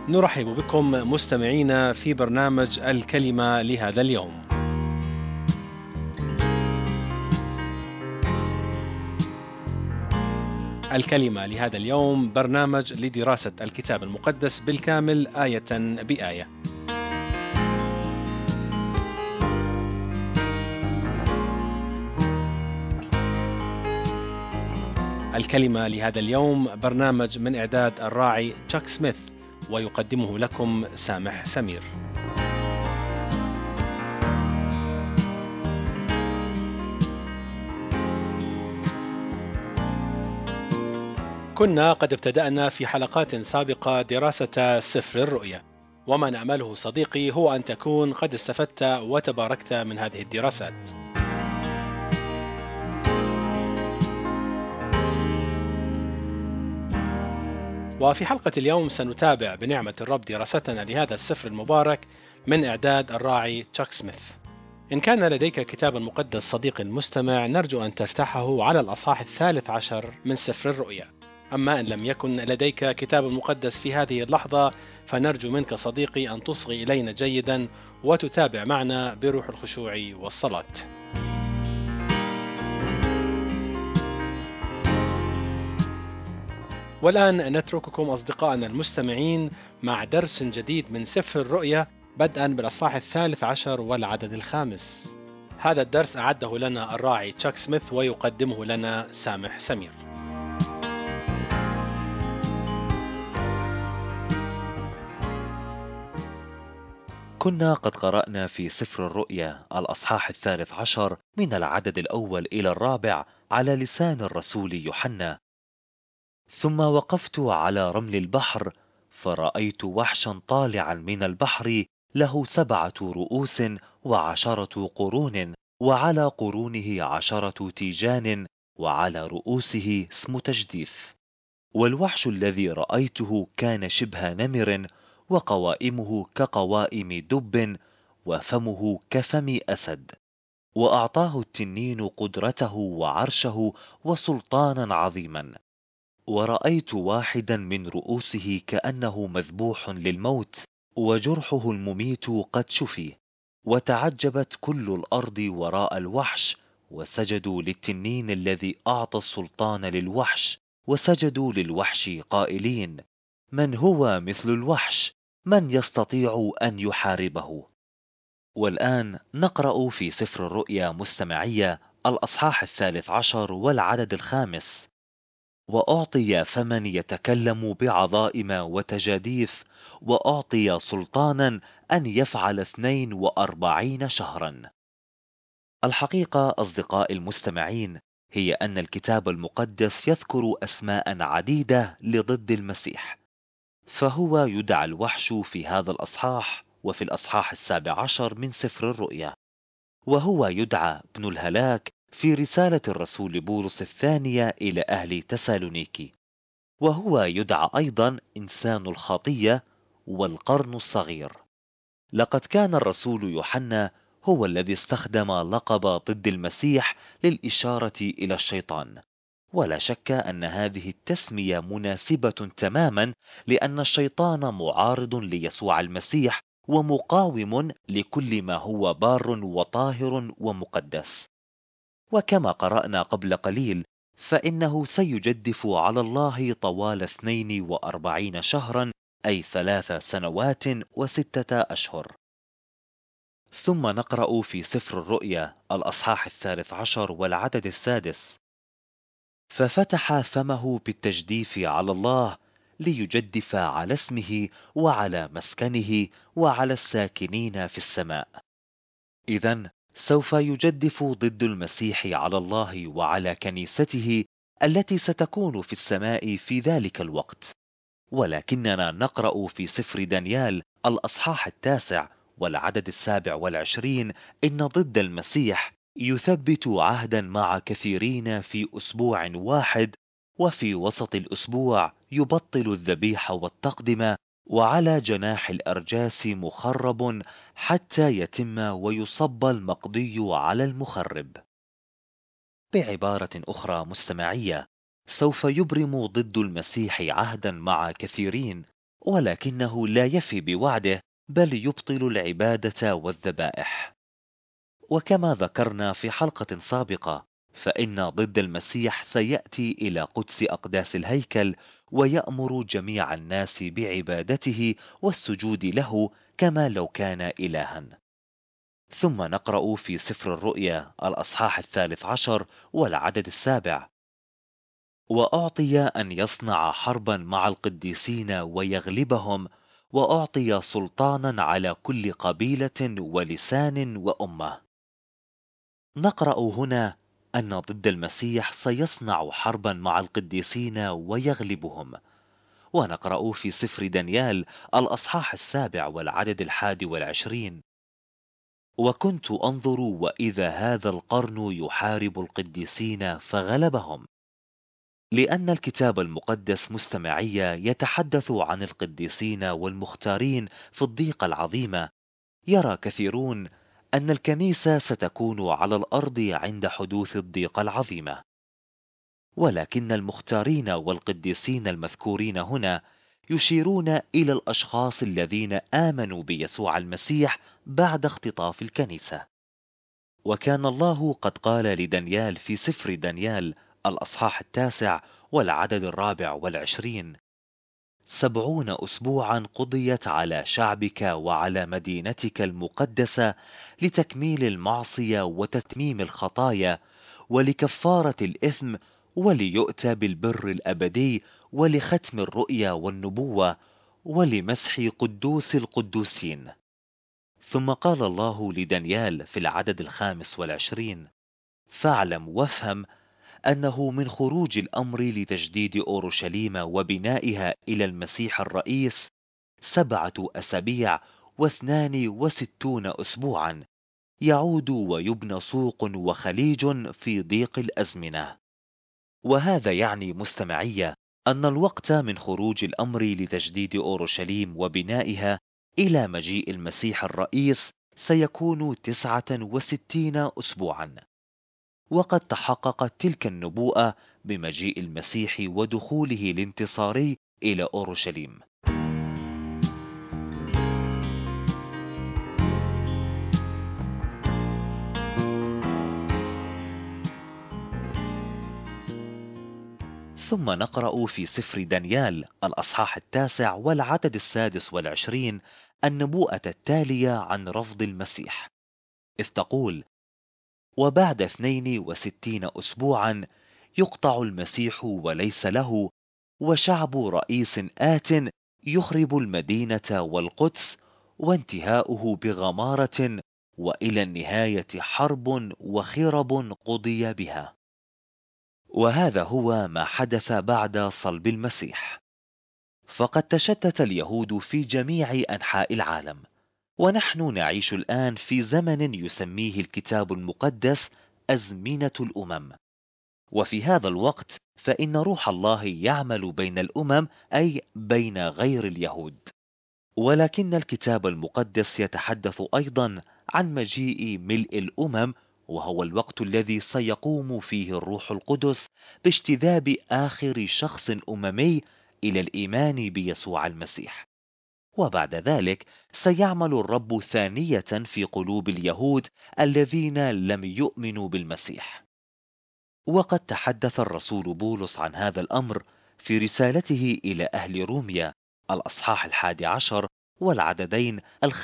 نرحب بكم مستمعينا في برنامج الكلمة لهذا اليوم. الكلمة لهذا اليوم برنامج لدراسة الكتاب المقدس بالكامل آية بآية. الكلمة لهذا اليوم برنامج من إعداد الراعي تشاك سميث، ويقدمه لكم سامح سمير. كنا قد ابتدأنا في حلقات سابقة دراسة سفر الرؤيا، وما نأمله صديقي هو أن تكون قد استفدت وتباركت من هذه الدراسات. وفي حلقة اليوم سنتابع بنعمة الرب دراستنا لهذا السفر المبارك من إعداد الراعي تشاك سميث. إن كان لديك كتاب مقدس صديق المستمع، نرجو أن تفتحه على الأصحاح 13 من سفر الرؤيا. أما إن لم يكن لديك كتاب مقدس في هذه اللحظة، فنرجو منك صديقي أن تصغي إلينا جيدا وتتابع معنا بروح الخشوع والصلاة. والآن نترككم أصدقائنا المستمعين مع درس جديد من سفر الرؤيا، بدءا بالأصحاح 13 والعدد 5. هذا الدرس أعده لنا الراعي تشاك سميث، ويقدمه لنا سامح سمير. كنا قد قرأنا في سفر الرؤيا الأصحاح 13 من العدد الأول إلى الرابع على لسان الرسول يوحنا. ثم وقفت على رمل البحر، فرأيت وحشا طالعا من البحر، له 7 رؤوس و10 قرون، وعلى قرونه 10 تيجان، وعلى رؤوسه اسم تجديف. والوحش الذي رأيته كان شبه نمر، وقوائمه كقوائم دب، وفمه كفم أسد. وأعطاه التنين قدرته وعرشه وسلطانا عظيما. ورأيت واحدا من رؤوسه كأنه مذبوح للموت، وجرحه المميت قد شفي. وتعجبت كل الأرض وراء الوحش، وسجدوا للتنين الذي أعطى السلطان للوحش، وسجدوا للوحش قائلين: من هو مثل الوحش؟ من يستطيع أن يحاربه؟ والآن نقرأ في سفر الرؤيا مستمعية الأصحاح 13 والعدد 5. وأعطي فمن يتكلم بعظائم وتجاديف، وأعطي سلطانا أن يفعل 42 شهرا. الحقيقة أصدقاء المستمعين هي أن الكتاب المقدس يذكر أسماء عديدة لضد المسيح، فهو يدعى الوحش في هذا الأصحاح وفي الأصحاح 17 من سفر الرؤيا، وهو يدعى ابن الهلاك في رسالة الرسول بولس الثانية إلى أهل تسالونيكي، وهو يدعى أيضا إنسان الخطية والقرن الصغير. لقد كان الرسول يوحنا هو الذي استخدم لقب ضد المسيح للإشارة إلى الشيطان، ولا شك أن هذه التسمية مناسبة تماما، لأن الشيطان معارض ليسوع المسيح ومقاوم لكل ما هو بار وطاهر ومقدس. وكما قرأنا قبل قليل، فإنه سيجدف على الله طوال 42 شهرا، أي 3 سنوات و6 أشهر. ثم نقرأ في سفر الرؤيا الأصحاح 13 والعدد 6: ففتح فمه بالتجديف على الله، ليجدف على اسمه وعلى مسكنه وعلى الساكنين في السماء. إذن سوف يجدف ضد المسيح على الله وعلى كنيسته التي ستكون في السماء في ذلك الوقت. ولكننا نقرأ في سفر دانيال الأصحاح 9 والعدد 27 إن ضد المسيح يثبت عهدا مع كثيرين في أسبوع واحد، وفي وسط الأسبوع يبطل الذبيح والتقدمة، وعلى جناح الأرجاس مخرب، حتى يتم ويصب المقضي على المخرب. بعبارة أخرى مستمعية، سوف يبرم ضد المسيح عهدا مع كثيرين، ولكنه لا يفي بوعده، بل يبطل العبادة والذبائح. وكما ذكرنا في حلقة سابقة، فإن ضد المسيح سيأتي إلى قدس أقداس الهيكل ويأمر جميع الناس بعبادته والسجود له كما لو كان إلها. ثم نقرأ في سفر الرؤيا الأصحاح 13 والعدد 7: وأعطي أن يصنع حربا مع القديسين ويغلبهم، وأعطي سلطانا على كل قبيلة ولسان وأمة. نقرأ هنا أن ضد المسيح سيصنع حربا مع القديسين ويغلبهم. ونقرأ في سفر دانيال الأصحاح 7 والعدد 21: وكنت أنظر وإذا هذا القرن يحارب القديسين فغلبهم. لأن الكتاب المقدس مستمعية يتحدث عن القديسين والمختارين في الضيقة العظيمة، يرى كثيرون أن الكنيسة ستكون على الأرض عند حدوث الضيقة العظيمة، ولكن المختارين والقديسين المذكورين هنا يشيرون إلى الأشخاص الذين آمنوا بيسوع المسيح بعد اختطاف الكنيسة. وكان الله قد قال لدانيال في سفر دانيال الأصحاح 9 والعدد 24: 70 أسبوعا قضيت على شعبك وعلى مدينتك المقدسة لتكميل المعصية وتتميم الخطايا ولكفارة الإثم، وليؤتى بالبر الأبدي ولختم الرؤيا والنبوة ولمسح قدوس القدوسين. ثم قال الله لدانيال في العدد 25: فاعلم وافهم أنه من خروج الأمر لتجديد أورشليم وبنائها إلى المسيح الرئيس 7 أسابيع و62 أسبوعا، يعود ويبنى سوق وخليج في ضيق الأزمنة. وهذا يعني مستمعية أن الوقت من خروج الأمر لتجديد أورشليم وبنائها إلى مجيء المسيح الرئيس سيكون 69 أسبوعا. وقد تحققت تلك النبوءة بمجيء المسيح ودخوله الانتصاري إلى أورشليم. ثم نقرأ في سفر دانيال الأصحاح 9 والعدد 26 النبوءة التالية عن رفض المسيح، إذ تقول: وبعد 62 أسبوعا يقطع المسيح وليس له، وشعب رئيس آت يخرب المدينة والقدس، وانتهاؤه بغمارة، وإلى النهاية حرب وخرب قضي بها. وهذا هو ما حدث بعد صلب المسيح. فقد تشتت اليهود في جميع أنحاء العالم، ونحن نعيش الآن في زمن يسميه الكتاب المقدس أزمنة الأمم. وفي هذا الوقت فإن روح الله يعمل بين الأمم، أي بين غير اليهود. ولكن الكتاب المقدس يتحدث أيضا عن مجيء ملء الأمم، وهو الوقت الذي سيقوم فيه الروح القدس باجتذاب آخر شخص أممي إلى الإيمان بيسوع المسيح. وبعد ذلك سيعمل الرب ثانية في قلوب اليهود الذين لم يؤمنوا بالمسيح. وقد تحدث الرسول بولس عن هذا الأمر في رسالته إلى أهل روميا الأصحاح 11 والعددين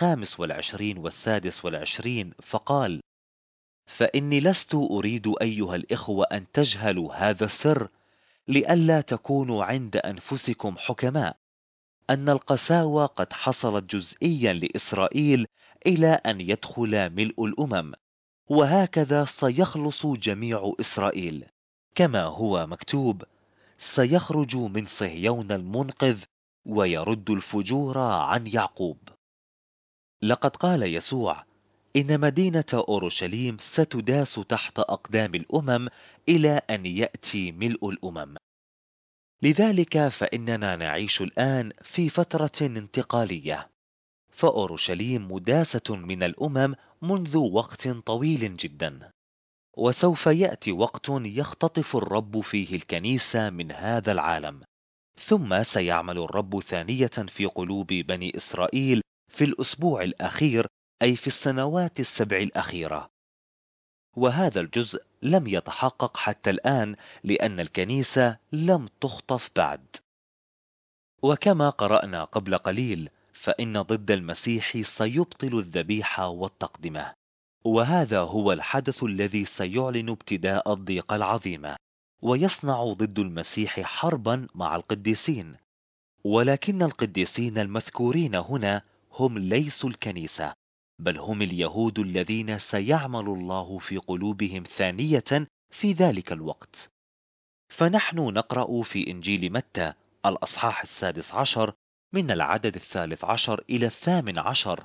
25 و26، فقال: فإني لست أريد أيها الإخوة أن تجهلوا هذا السر، لئلا تكونوا عند أنفسكم حكماء، أن القساوة قد حصلت جزئيا لإسرائيل إلى أن يدخل ملء الأمم، وهكذا سيخلص جميع إسرائيل، كما هو مكتوب: سيخرج من صهيون المنقذ ويرد الفجور عن يعقوب. لقد قال يسوع إن مدينة أورشليم ستداس تحت أقدام الأمم إلى أن يأتي ملء الأمم. لذلك فإننا نعيش الآن في فترة انتقالية، فأورشليم مداسة من الأمم منذ وقت طويل جدا، وسوف يأتي وقت يختطف الرب فيه الكنيسة من هذا العالم، ثم سيعمل الرب ثانية في قلوب بني إسرائيل في الأسبوع الأخير، أي في السنوات السبع الأخيرة. وهذا الجزء لم يتحقق حتى الآن لأن الكنيسة لم تخطف بعد. وكما قرأنا قبل قليل، فإن ضد المسيح سيبطل الذبيحة والتقدمة، وهذا هو الحدث الذي سيعلن ابتداء الضيقة العظيمة، ويصنع ضد المسيح حربا مع القديسين. ولكن القديسين المذكورين هنا هم ليسوا الكنيسة، بل هم اليهود الذين سيعمل الله في قلوبهم ثانية في ذلك الوقت. فنحن نقرأ في إنجيل متى الأصحاح 16 من العدد 13 إلى 18: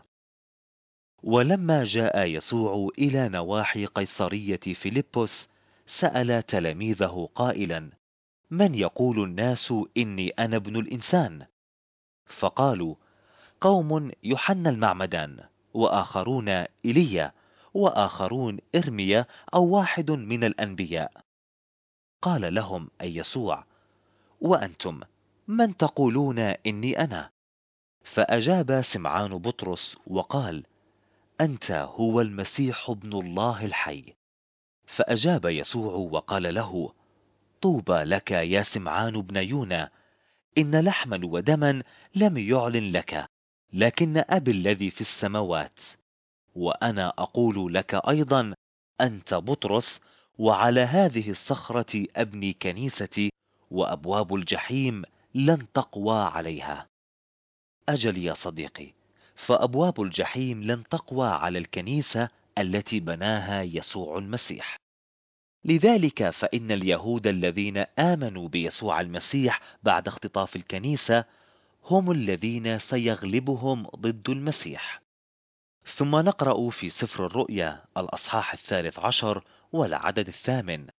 ولما جاء يسوع إلى نواحي قيصرية فيلبس سأل تلاميذه قائلا: من يقول الناس إني أنا ابن الإنسان؟ فقالوا: قوم يوحنا المعمدان، وآخرون إيليا، وآخرون إرميا أو واحد من الأنبياء. قال لهم أي يسوع: وأنتم من تقولون إني أنا؟ فأجاب سمعان بطرس وقال: أنت هو المسيح ابن الله الحي. فأجاب يسوع وقال له: طوبى لك يا سمعان بن يونا، إن لحما ودما لم يعلن لك، لكن أبي الذي في السماوات. وأنا أقول لك أيضا: أنت بطرس، وعلى هذه الصخرة أبني كنيستي، وأبواب الجحيم لن تقوى عليها. أجل يا صديقي، فأبواب الجحيم لن تقوى على الكنيسة التي بناها يسوع المسيح. لذلك فإن اليهود الذين آمنوا بيسوع المسيح بعد اختطاف الكنيسة هم الذين سيغلبهم ضد المسيح. ثم نقرأ في سفر الرؤيا الأصحاح 13 والعدد 8: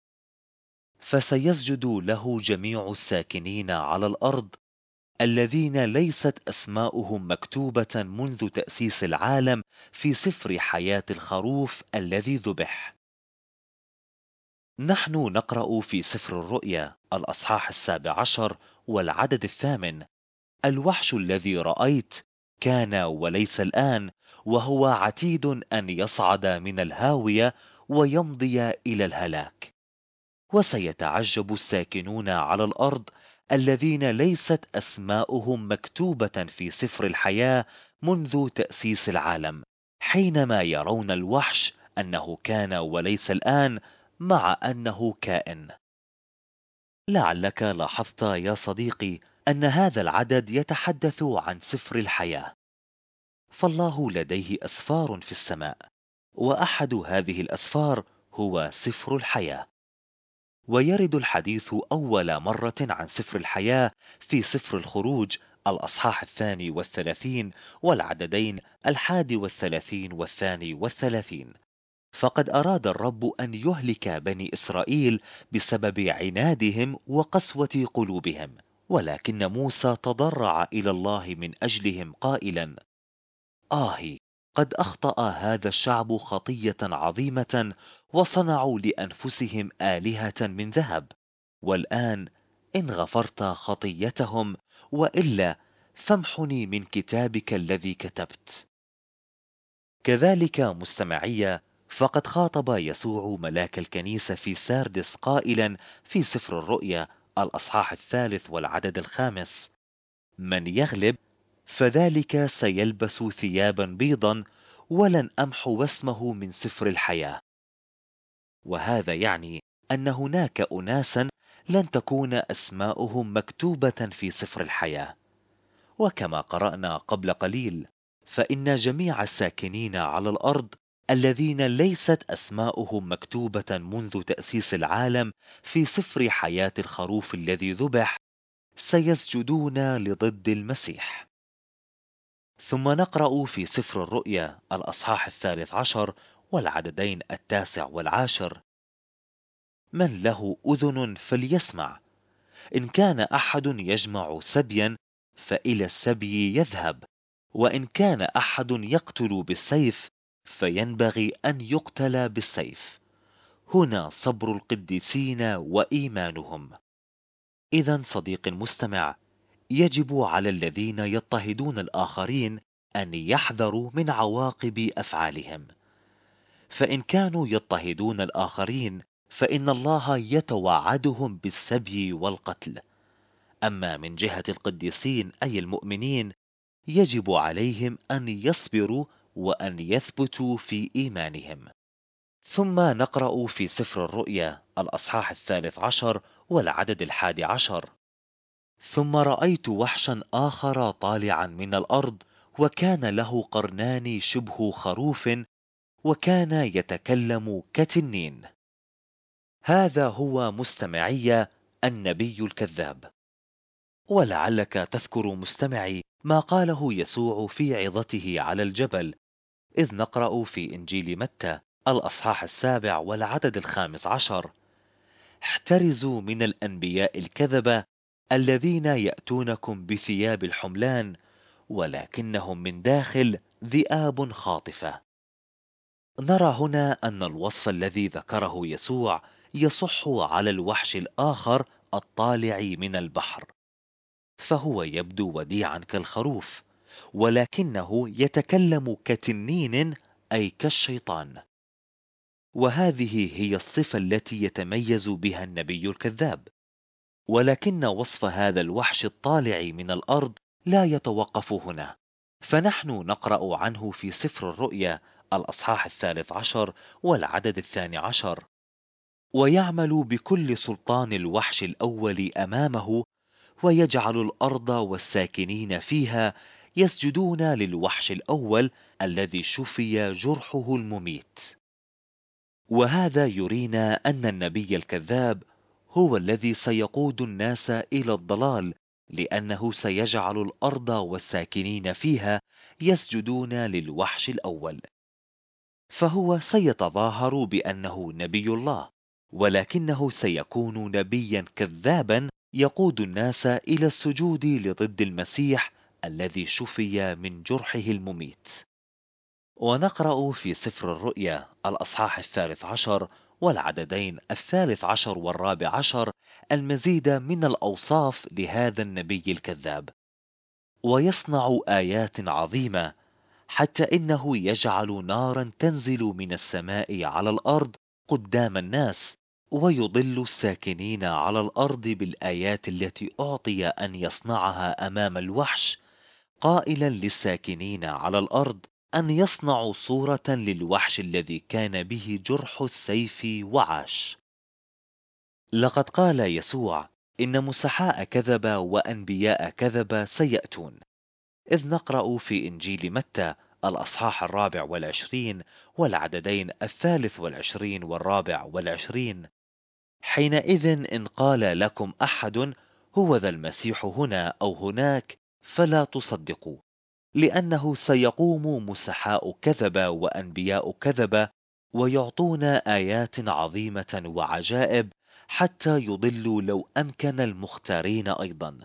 فسيسجد له جميع الساكنين على الأرض الذين ليست أسماؤهم مكتوبة منذ تأسيس العالم في سفر حياة الخروف الذي ذبح. نحن نقرأ في سفر الرؤيا الأصحاح 17 والعدد 8: الوحش الذي رأيت كان وليس الآن، وهو عتيد أن يصعد من الهاوية ويمضي إلى الهلاك. وسيتعجب الساكنون على الأرض الذين ليست أسماؤهم مكتوبة في سفر الحياة منذ تأسيس العالم، حينما يرون الوحش أنه كان وليس الآن، مع أنه كائن. لعلك لاحظت يا صديقي أن هذا العدد يتحدث عن سفر الحياة، فالله لديه أسفار في السماء، وأحد هذه الأسفار هو سفر الحياة. ويرد الحديث أول مرة عن سفر الحياة في سفر الخروج الأصحاح 32 والعددين 31 و32. فقد أراد الرب أن يهلك بني إسرائيل بسبب عنادهم وقسوة قلوبهم، ولكن موسى تضرع إلى الله من أجلهم قائلا: آهي، قد أخطأ هذا الشعب خطية عظيمة، وصنعوا لأنفسهم آلهة من ذهب. والآن إن غفرت خطيتهم، وإلا فامحني من كتابك الذي كتبت. كذلك مستمعي، فقد خاطب يسوع ملاك الكنيسة في ساردس قائلا في سفر الرؤيا الأصحاح 3 والعدد 5: من يغلب فذلك سيلبس ثيابا بيضا، ولن أمحو اسمه من سفر الحياة. وهذا يعني أن هناك أناسا لن تكون أسماؤهم مكتوبة في سفر الحياة. وكما قرأنا قبل قليل، فإن جميع الساكنين على الأرض الذين ليست أسماؤهم مكتوبة منذ تأسيس العالم في سفر حياة الخروف الذي ذبح سيسجدون لضد المسيح. ثم نقرأ في سفر الرؤيا الأصحاح 13 والعددين 9 والعاشر: من له أذن فليسمع، إن كان أحد يجمع سبيا فإلى السبي يذهب، وإن كان أحد يقتل بالسيف فينبغي أن يقتل بالسيف. هنا صبر القديسين وإيمانهم. إذا صديق المستمع، يجب على الذين يضطهدون الآخرين أن يحذروا من عواقب أفعالهم، فإن كانوا يضطهدون الآخرين فإن الله يتوعدهم بالسبي والقتل. أما من جهة القديسين أي المؤمنين يجب عليهم أن يصبروا وأن يثبتوا في إيمانهم. ثم نقرأ في سفر الرؤيا الأصحاح 13 والعدد 11: ثم رأيت وحشا آخر طالعا من الأرض، وكان له قرنان شبه خروف، وكان يتكلم كتنين. هذا هو مستمعي النبي الكذاب. ولعلك تذكر مستمعي ما قاله يسوع في عظته على الجبل، إذ نقرأ في إنجيل متى الأصحاح 7 والعدد 15: احترزوا من الأنبياء الكذبة الذين يأتونكم بثياب الحملان ولكنهم من داخل ذئاب خاطفة. نرى هنا أن الوصف الذي ذكره يسوع يصح على الوحش الآخر الطالع من البحر، فهو يبدو وديعا كالخروف، ولكنه يتكلم كتنين أي كالشيطان. وهذه هي الصفة التي يتميز بها النبي الكذاب. ولكن وصف هذا الوحش الطالع من الأرض لا يتوقف هنا، فنحن نقرأ عنه في سفر الرؤيا الأصحاح 13 والعدد 12: ويعمل بكل سلطان الوحش الأول أمامه، ويجعل الأرض والساكنين فيها يسجدون للوحش الأول الذي شفي جرحه المميت. وهذا يرينا أن النبي الكذاب هو الذي سيقود الناس إلى الضلال، لأنه سيجعل الأرض والساكنين فيها يسجدون للوحش الأول، فهو سيتظاهر بأنه نبي الله، ولكنه سيكون نبيا كذابا يقود الناس إلى السجود لضد المسيح الذي شفي من جرحه المميت. ونقرأ في سفر الرؤيا الأصحاح 13 والعددين 13 و14 المزيد من الأوصاف لهذا النبي الكذاب. ويصنع آيات عظيمة، حتى إنه يجعل نارا تنزل من السماء على الأرض قدام الناس، ويضل الساكنين على الأرض بالآيات التي أعطي أن يصنعها أمام الوحش، قائلا للساكنين على الأرض أن يصنعوا صورة للوحش الذي كان به جرح السيف وعاش. لقد قال يسوع إن مسحاء كذب وأنبياء كذب سيأتون، إذ نقرأ في إنجيل متى الأصحاح 24 والعددين 23 و24: حينئذ إن قال لكم أحد هو ذا المسيح هنا أو هناك فلا تصدقوا، لأنه سيقوم مسحاء كذب وأنبياء كذب ويعطون آيات عظيمة وعجائب حتى يضلوا لو أمكن المختارين أيضا.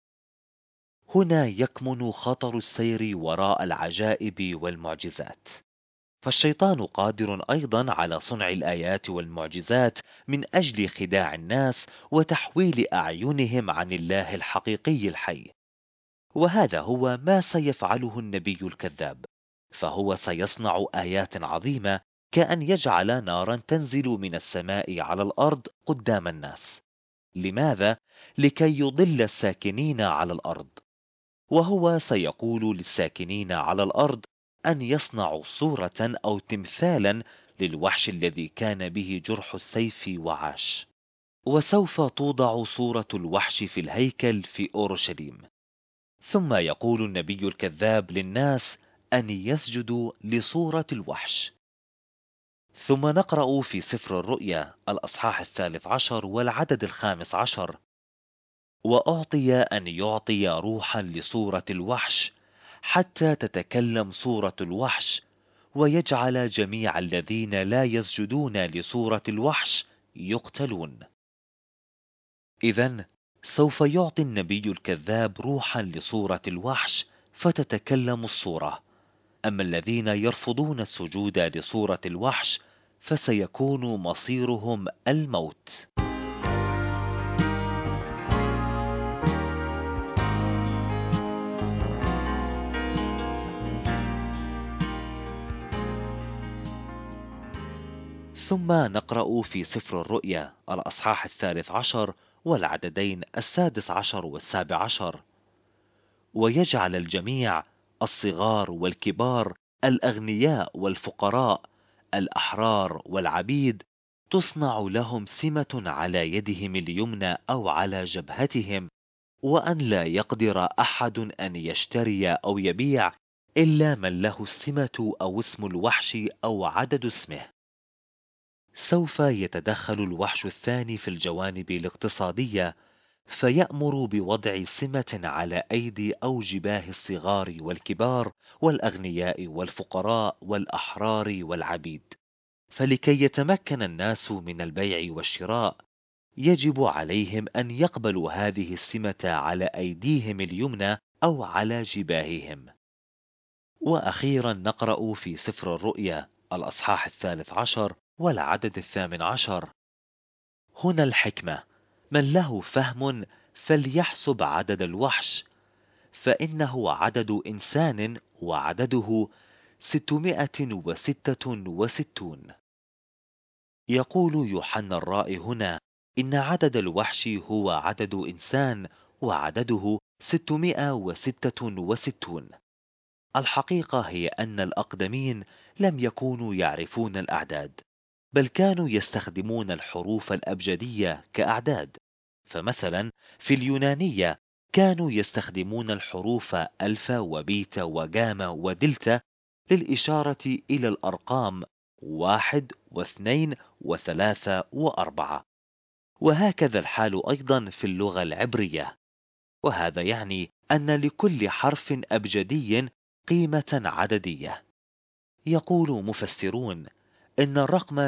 هنا يكمن خطر السير وراء العجائب والمعجزات، فالشيطان قادر أيضا على صنع الآيات والمعجزات من أجل خداع الناس وتحويل أعينهم عن الله الحقيقي الحي. وهذا هو ما سيفعله النبي الكذاب، فهو سيصنع آيات عظيمة كأن يجعل نارا تنزل من السماء على الأرض قدام الناس. لماذا؟ لكي يضل الساكنين على الأرض. وهو سيقول للساكنين على الأرض أن يصنعوا صورة أو تمثالا للوحش الذي كان به جرح السيف وعاش. وسوف توضع صورة الوحش في الهيكل في أورشليم، ثم يقول النبي الكذاب للناس أن يسجدوا لصورة الوحش. ثم نقرأ في سفر الرؤيا الأصحاح 13 والعدد 15: وأعطي أن يعطي روحا لصورة الوحش حتى تتكلم صورة الوحش، ويجعل جميع الذين لا يسجدون لصورة الوحش يقتلون. إذن سوف يعطي النبي الكذاب روحا لصورة الوحش فتتكلم الصورة، أما الذين يرفضون السجود لصورة الوحش فسيكون مصيرهم الموت. ثم نقرأ في سفر الرؤيا الأصحاح 13 والعددين 16 و17: ويجعل الجميع، الصغار والكبار، الأغنياء والفقراء، الأحرار والعبيد، تصنع لهم سمة على يدهم اليمنى أو على جبهتهم، وأن لا يقدر أحد أن يشتري أو يبيع إلا من له السمة أو اسم الوحش أو عدد اسمه. سوف يتدخل الوحش الثاني في الجوانب الاقتصادية، فيأمر بوضع سمة على أيدي أو جباه الصغار والكبار والأغنياء والفقراء والأحرار والعبيد. فلكي يتمكن الناس من البيع والشراء، يجب عليهم أن يقبلوا هذه السمة على أيديهم اليمنى أو على جباههم. وأخيرا نقرأ في سفر الرؤيا الأصحاح 13 والعدد 18: هنا الحكمة، من له فهم فليحسب عدد الوحش، فإنه عدد إنسان وعدده 666. يقول يوحنا الرائي هنا إن عدد الوحش هو عدد إنسان وعدده 666. الحقيقة هي أن الأقدمين لم يكونوا يعرفون الأعداد، بل كانوا يستخدمون الحروف الأبجدية كأعداد. فمثلا في اليونانية كانوا يستخدمون الحروف ألفا وبيتا وجاما ودلتا للإشارة إلى الأرقام 1 و2 و3 و4. وهكذا الحال أيضا في اللغة العبرية، وهذا يعني أن لكل حرف أبجدي قيمة عددية. يقول مفسرون إن الرقم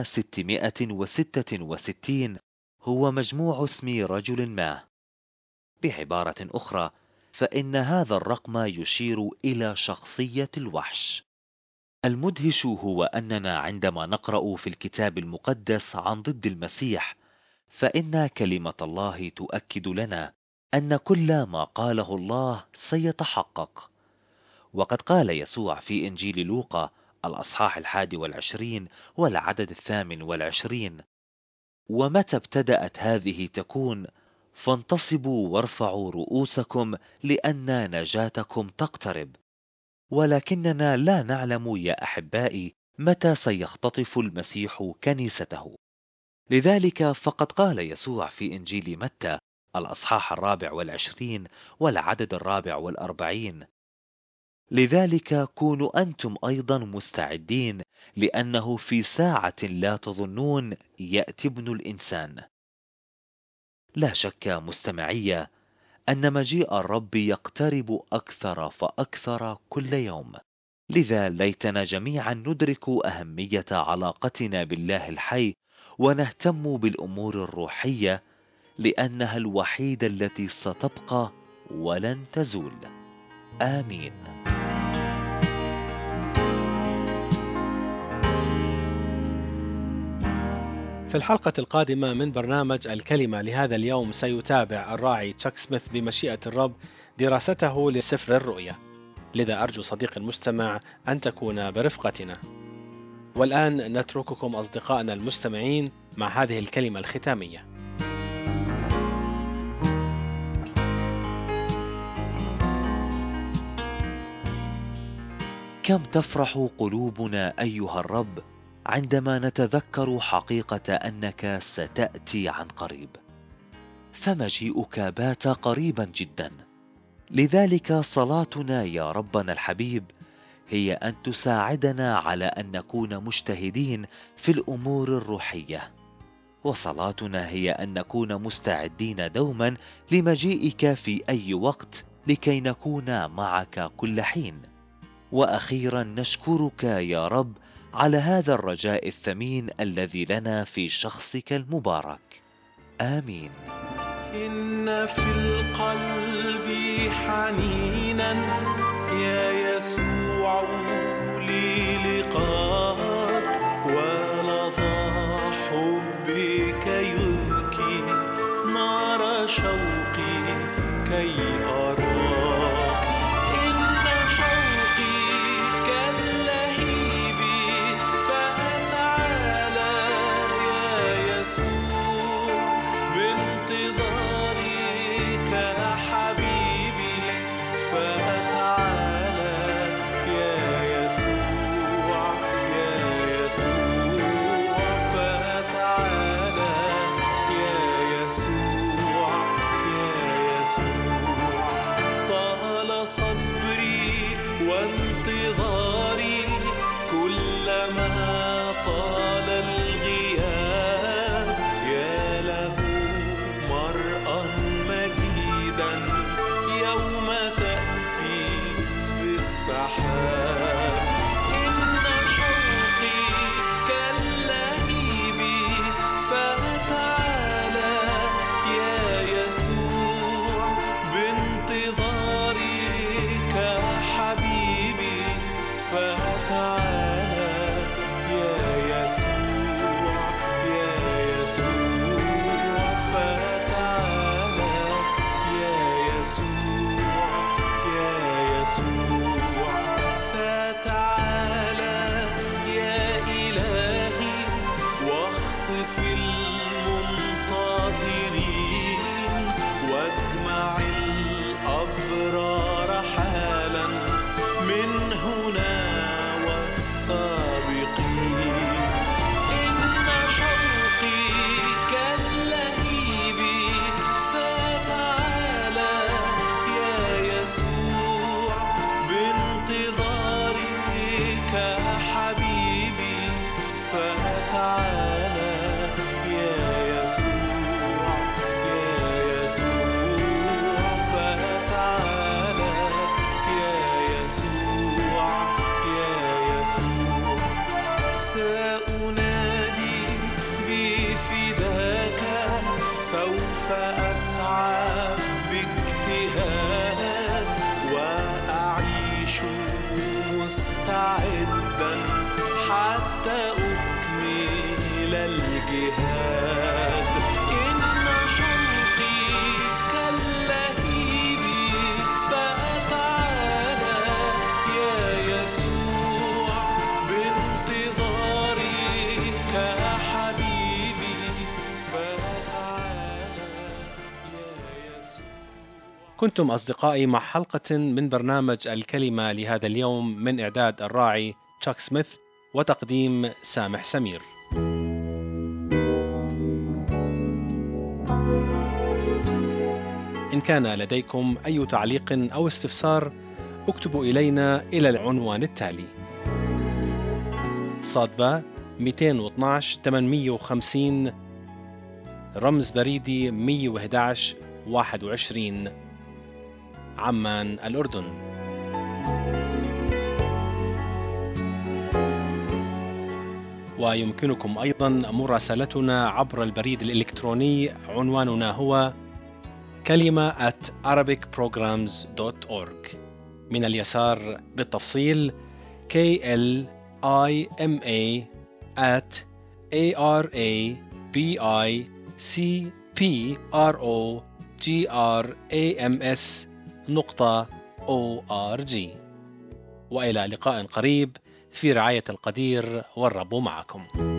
666 هو مجموع اسم رجل ما. بعبارة أخرى، فإن هذا الرقم يشير إلى شخصية الوحش. المدهش هو أننا عندما نقرأ في الكتاب المقدس عن ضد المسيح، فإن كلمة الله تؤكد لنا أن كل ما قاله الله سيتحقق. وقد قال يسوع في إنجيل لوقا الأصحاح 21 والعدد 28: ومتى ابتدأت هذه تكون، فانتصبوا وارفعوا رؤوسكم لأن نجاتكم تقترب. ولكننا لا نعلم يا أحبائي متى سيختطف المسيح كنيسته. لذلك فقد قال يسوع في إنجيل متى الأصحاح 24 والعدد 44: لذلك كونوا أنتم أيضا مستعدين، لأنه في ساعة لا تظنون يأتي ابن الإنسان. لا شك مستمعية أن مجيء الرب يقترب أكثر فأكثر كل يوم. لذا ليتنا جميعا ندرك أهمية علاقتنا بالله الحي ونهتم بالأمور الروحية، لأنها الوحيدة التي ستبقى ولن تزول. آمين. في الحلقة القادمة من برنامج الكلمة لهذا اليوم سيتابع الراعي تشاك سميث بمشيئة الرب دراسته لسفر الرؤيا، لذا أرجو صديقي المستمع أن تكون برفقتنا. والآن نترككم أصدقائنا المستمعين مع هذه الكلمة الختامية. كم تفرح قلوبنا أيها الرب عندما نتذكر حقيقة أنك ستأتي عن قريب، فمجيئك بات قريبا جدا. لذلك صلاتنا يا ربنا الحبيب هي أن تساعدنا على أن نكون مجتهدين في الأمور الروحية، وصلاتنا هي أن نكون مستعدين دوما لمجيئك في أي وقت لكي نكون معك كل حين. وأخيرا نشكرك يا رب على هذا الرجاء الثمين الذي لنا في شخصك المبارك. آمين. إن في القلب حنينا يا يسوع للقاك، ولظى حبك يبكي نار شوقي كي أراك. إن شوقي كاللهيب فتعالى فتعالى يا يسوع يا يسوع فتعالى يا يسوع يا يسوع سأنادي بفداك سوف أسعى باجتهاد وأعيش مستعدا حتى أكمل الجهاد إن شوقي كاللهيب فتعالى يا يسوع بانتظارك حبيبي فتعالى يا يسوع. كنتم أصدقائي مع حلقة من برنامج الكلمة لهذا اليوم من إعداد الراعي تشاك سميث وتقديم سامح سمير. إن كان لديكم أي تعليق أو استفسار اكتبوا إلينا إلى العنوان التالي: صادبة 212 850 رمز بريدي 111 21 عمان الأردن. ويمكنكم أيضا مراسلتنا عبر البريد الإلكتروني، عنواننا هو kalima@arabicprograms.org. من اليسار بالتفصيل KLIMA@arabicprograms.org. وإلى لقاء قريب في رعاية القدير، والرب معكم.